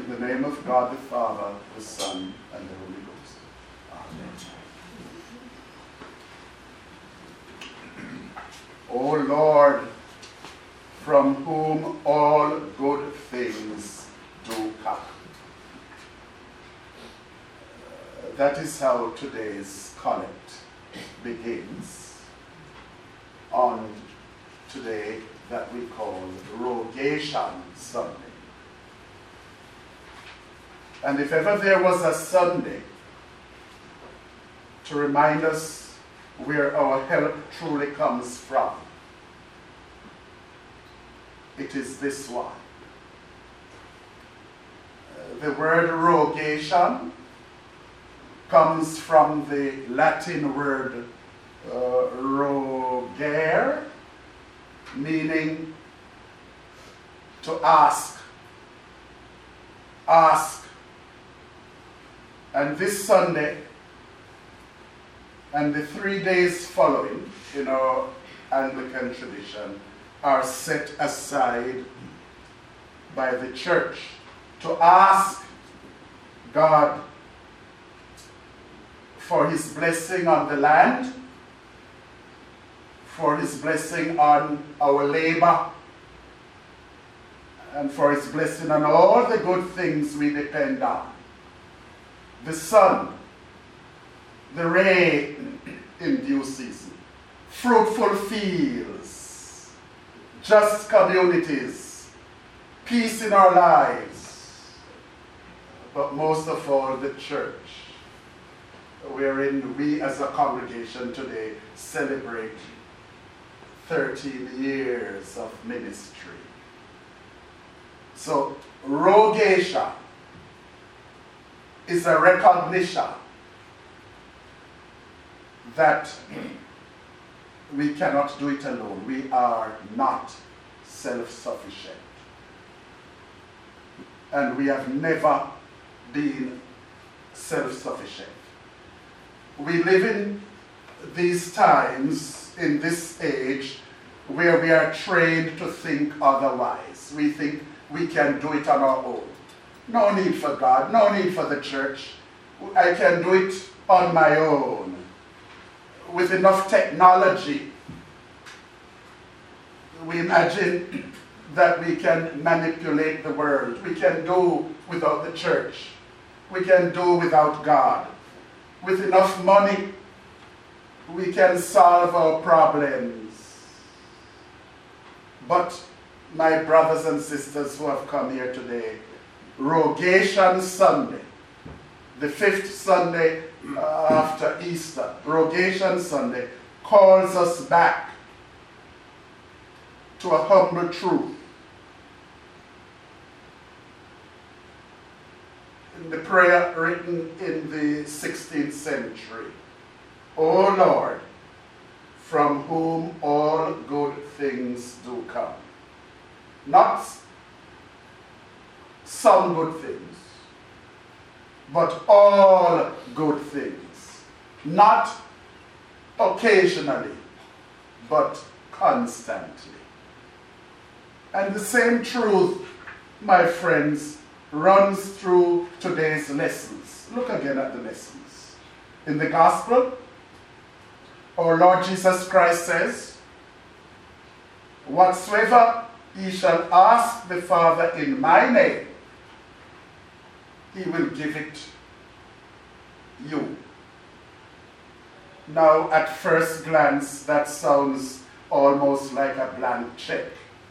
In the name of God the Father, the Son, and the Holy Ghost. Amen. O Lord, from whom all good things do come. That is how today's collect begins on today that we call Rogation Sunday. And if ever there was a Sunday to remind us where our help truly comes from, it is this one. The word rogation comes from the Latin word rogare, meaning to ask. Ask. And this Sunday and the 3 days following in our Anglican tradition are set aside by the church to ask God for his blessing on the land, for his blessing on our labor, and for his blessing on all the good things we depend on. The sun, the rain in due season, fruitful fields, just communities, peace in our lives, but most of all the church, wherein we as a congregation today celebrate 13 years of ministry. So, rogation is a recognition that we cannot do it alone. We are not self-sufficient. And we have never been self-sufficient. We live in these times, in this age, where we are trained to think otherwise. We think we can do it on our own. No need for God, no need for the church. I can do it on my own. With enough technology, we imagine that we can manipulate the world. We can do without the church. We can do without God. With enough money, we can solve our problems. But my brothers and sisters who have come here today, Rogation Sunday, the 5th Sunday after Easter, Rogation Sunday, calls us back to a humble truth. In the prayer written in the 16th century, O Lord, from whom all good things do come. Not some good things, but all good things. Not occasionally, but constantly. And the same truth, my friends, runs through today's lessons. Look again at the lessons. In the Gospel, our Lord Jesus Christ says, whatsoever ye shall ask the Father in my name, he will give it you. Now, at first glance, that sounds almost like a blank check.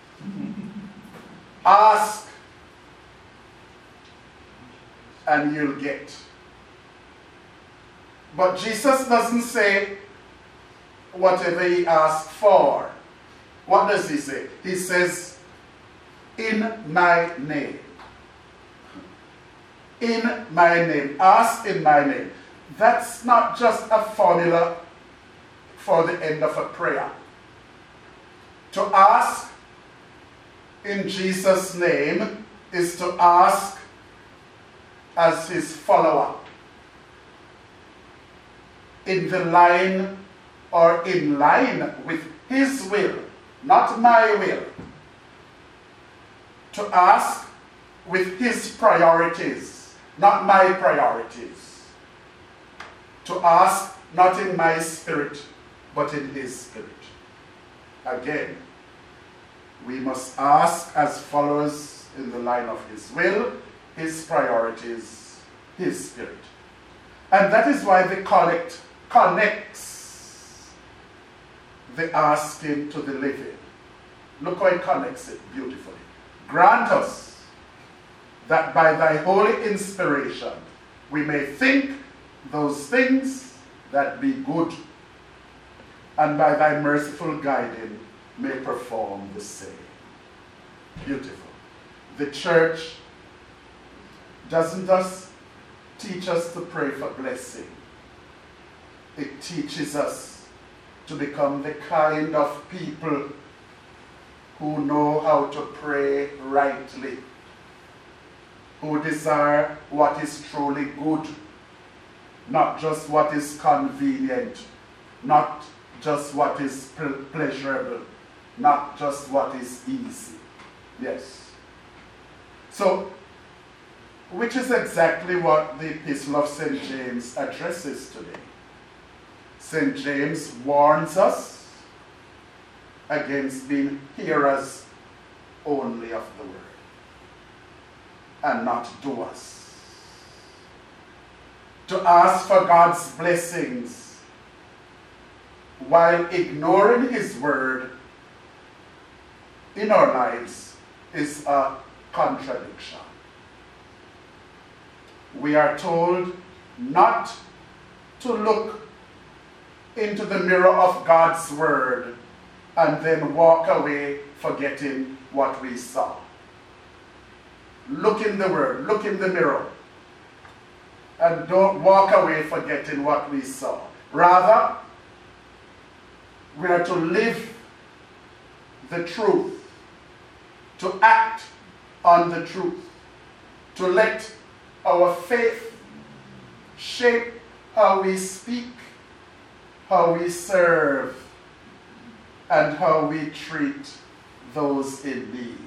Ask, and you'll get. But Jesus doesn't say whatever he asks for. What does he say? He says, in my name. In my name. Ask in my name. That's not just a formula for the end of a prayer. To ask in Jesus' name is to ask as his follower, in the line or in line with his will, not my will. To ask with his priorities, not my priorities. To ask not in my spirit, but in his spirit. Again, we must ask as followers in the line of his will, his priorities, his spirit. And that is why the collect connects the asking to the living. Look how it connects it beautifully. Grant us that by thy holy inspiration we may think those things that be good, and by thy merciful guiding may perform the same. Beautiful. The church doesn't just teach us to pray for blessing. It teaches us to become the kind of people who know how to pray rightly, who desire what is truly good, not just what is convenient, not just what is pleasurable, not just what is easy. Yes. So, which is exactly what the Epistle of St. James addresses today. St. James warns us against being hearers only of the word and not doers. To ask for God's blessings while ignoring his word in our lives is a contradiction. We are told not to look into the mirror of God's word and then walk away forgetting what we saw. Look in the word, look in the mirror, and don't walk away forgetting what we saw. Rather, we are to live the truth, to act on the truth, to let our faith shape how we speak, how we serve, and how we treat those in need.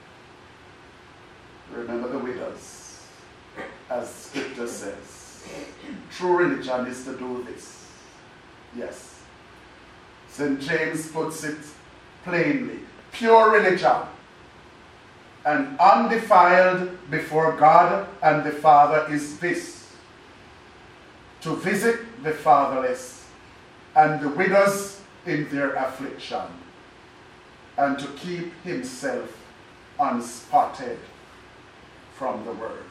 Remember the widows, as scripture says. True religion is to do this. Yes. St. James puts it plainly. Pure religion and undefiled before God and the Father is this: to visit the fatherless and the widows in their affliction, and to keep himself unspotted from the world.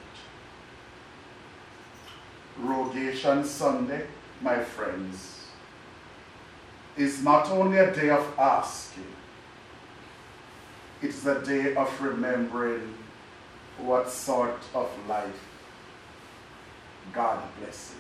Rogation Sunday, my friends, is not only a day of asking, it's a day of remembering what sort of life God blesses.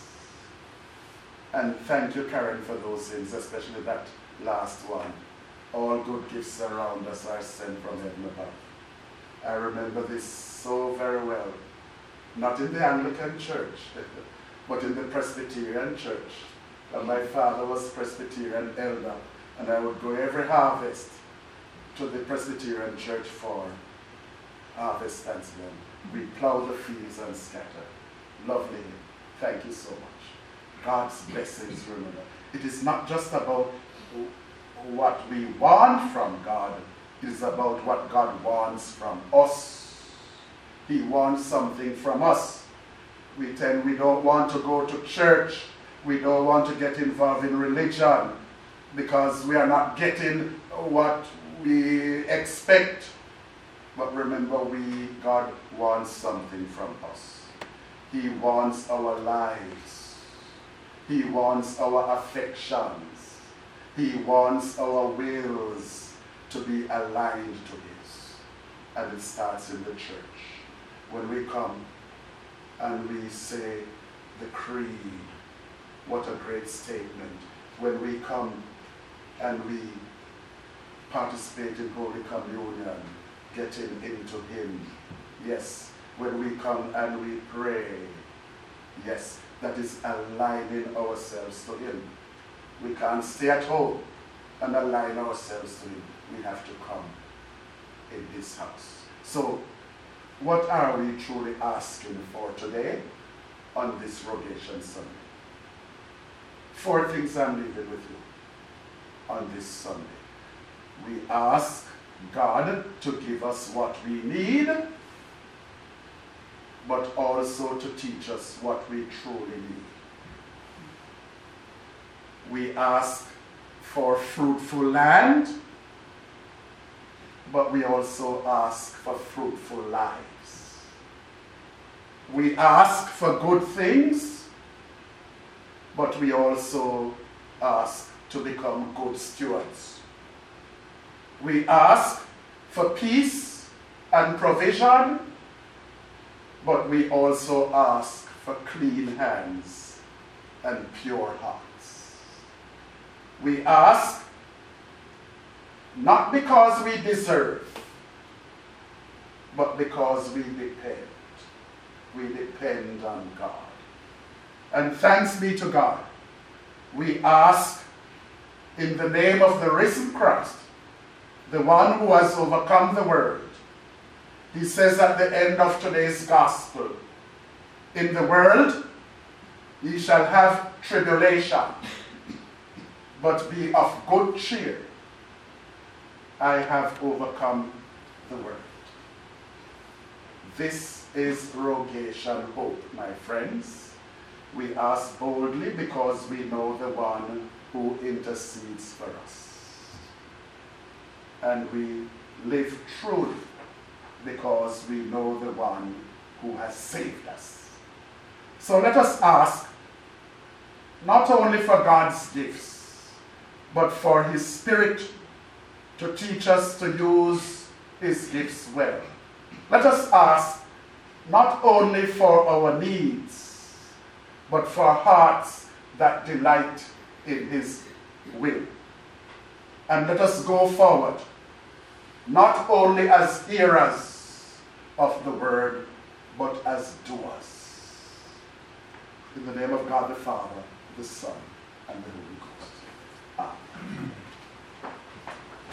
And thank you, Karen, for those things, especially that last one. All good gifts around us are sent from heaven above. I remember this so very well. Not in the Anglican church, but in the Presbyterian church. And my father was Presbyterian elder, and I would go every harvest to the Presbyterian church for harvest thanksgiving. We plow the fields and scatter. Lovely. Thank you so much. God's blessings, remember. It is not just about what we want from God. It is about what God wants from us. He wants something from us. We don't want to go to church. We don't want to get involved in religion because we are not getting what we expect. But remember, God wants something from us. He wants our lives. He wants our affections. He wants our wills to be aligned to his. And it starts in the church. When we come and we say the creed, what a great statement. When we come and we participate in Holy Communion, getting into him. Yes, when we come and we pray, yes, that is aligning ourselves to him. We can't stay at home and align ourselves to him. We have to come in his house. So what are we truly asking for today on this Rogation Sunday? 4 things I'm leaving with you on this Sunday. We ask God to give us what we need, but also to teach us what we truly need. We ask for fruitful land, but we also ask for fruitful lives. We ask for good things, but we also ask to become good stewards. We ask for peace and provision, but we also ask for clean hands and pure hearts. We ask not because we deserve, but because we depend. We depend on God. And thanks be to God, we ask in the name of the risen Christ, the one who has overcome the world. He says at the end of today's gospel, in the world ye shall have tribulation, but be of good cheer. I have overcome the world. This is Rogation Hope, my friends. We ask boldly because we know the one who intercedes for us. And we live truly because we know the one who has saved us. So let us ask not only for God's gifts, but for his Spirit to teach us to use his gifts well. Let us ask not only for our needs, but for hearts that delight in his will. And let us go forward, not only as hearers of the word, but as doers. In the name of God the Father, the Son, and the Holy Ghost.